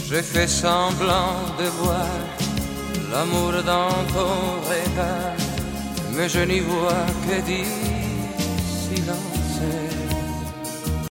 J'ai fait semblant de voir l'amour dans ton regard, mais je n'y vois que du silence.